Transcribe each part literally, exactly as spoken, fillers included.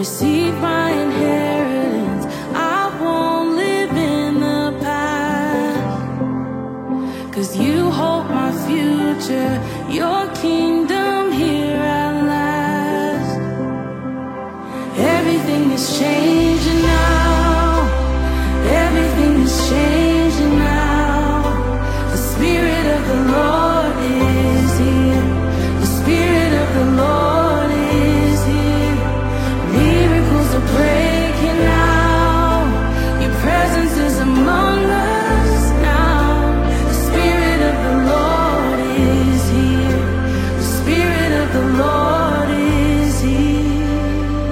receive my inheritance. I won't live in the past, 'cause you hold my future, your kingdom here at last. Everything is changing now, everything is changing now. The Spirit of the Lord is here, the Spirit of the Lord is here. Miracles are breaking out, your presence is among us now. The Spirit of the Lord is here, the Spirit of the Lord is here.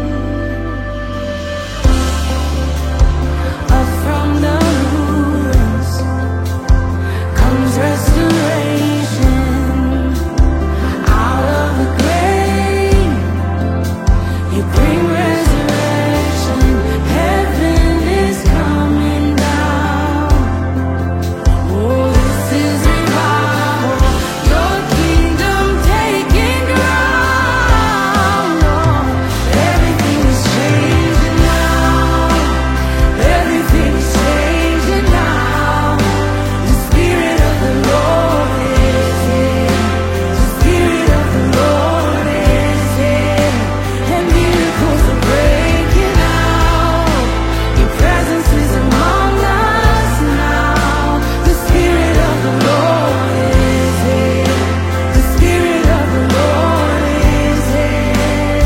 Up from the ruins comes restoration. Out of the grave you bring resurrection. Heaven is coming down. Oh, this is revival, your kingdom taking ground. Oh, everything is changing now, everything is changing now. The Spirit of the Lord is here, the Spirit of the Lord is here. And miracles are breaking out, your presence is among us now. The Spirit of the Lord is here, the Spirit of the Lord is here.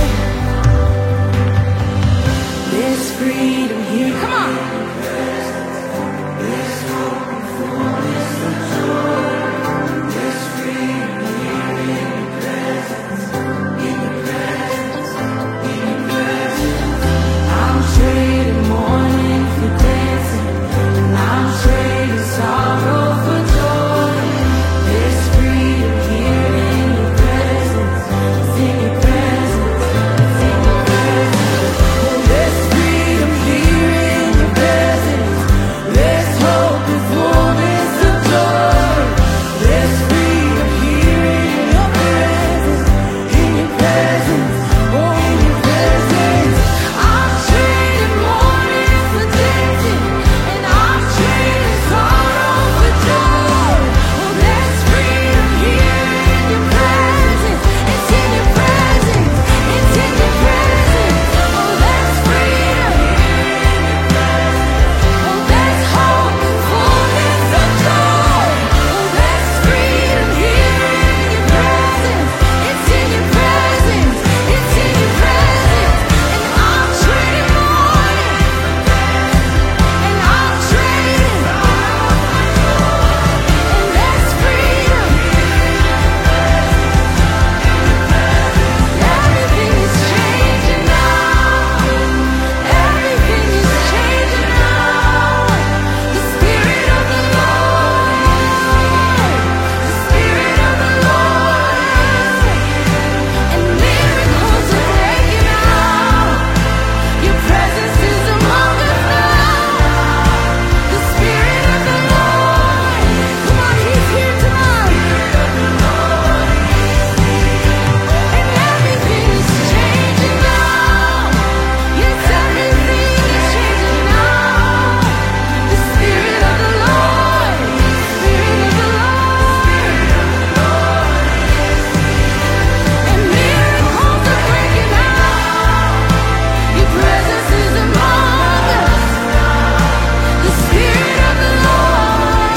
There's freedom here, come on. There's hope and fullness of joy. There's freedom here in your presence, in your presence, in your presence. I'm trading mourning for dancing, and I'm trading sorrow for joy. There's freedom here in your presence, it's in your presence, it's in your presence. Oh, there's freedom here in your presence. There's hope and fullness of joy. There's freedom here in your presence, in your presence, oh, in your presence. I'm trading mourning for dancing, and I'm trading sorrow for joy. Oh, there's freedom here in your presence. It's in your presence, it's in your presence. Oh, there's freedom here in your presence. Oh, there's hope and fullness of joy. Oh, there's freedom here in your presence. It's in your presence, it's in your presence. And I'm trading mourning, and I'm trading, and there's freedom. Everything is changing now, everything is changing now. The Spirit of the Lord is here, the Spirit of the Lord is here. And miracles are breaking out, your presence is among us now. The Spirit of the Lord, come on, He's here tonight. And everything is changing now. Yes, everything is changing now. The Spirit of the Lord, Spirit of the Lord, and miracles are breaking out. Your presence is among us. The Spirit of the Lord,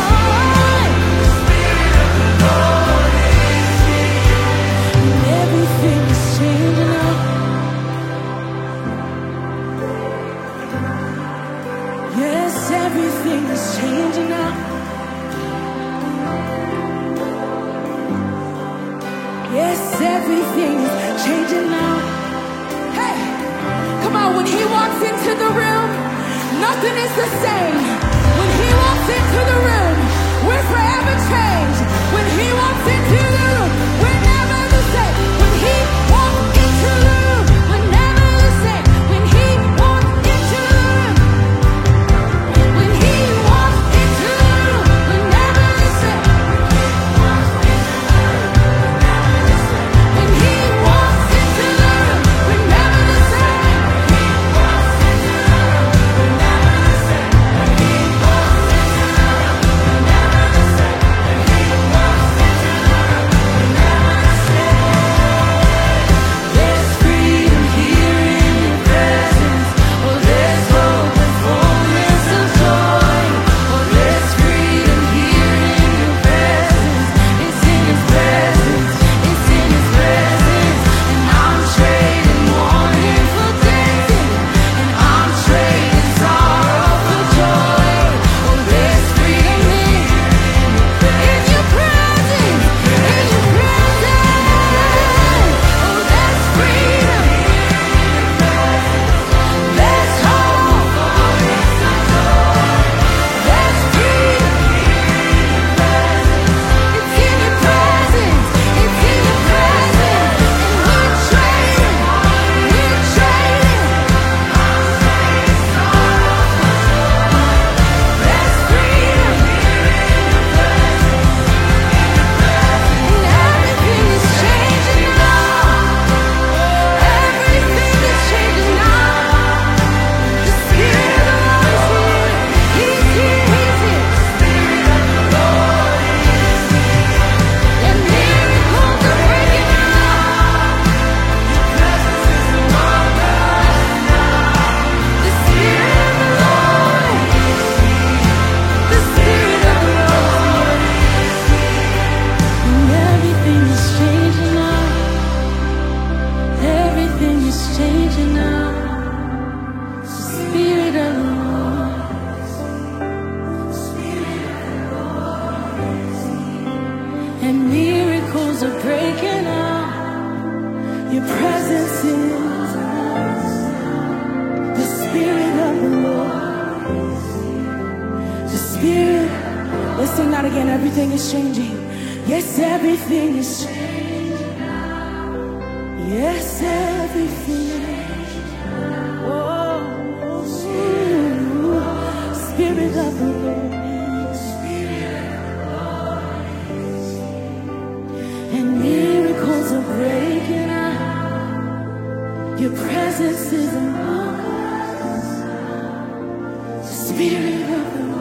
and everything is changing now. Yes, everything is changing now. Yes, everything is changing now. Hey, come on, when He walks into the room, nothing is the same. When He walks into the room, we're forever changed. When He walks into the room, we're never the same. When He walks into the room, we're never the same. When He walks into the room, when He walks into the room, we're never the same. When He walks into the room, we're never the same. presence is the Spirit of the Lord. The Spirit. Let's sing that again. Everything is changing. Yes, everything is changing. Yes, everything. Oh, Spirit of the Lord. And miracles are breaking out. Your presence is among us. The Spirit of the Lord.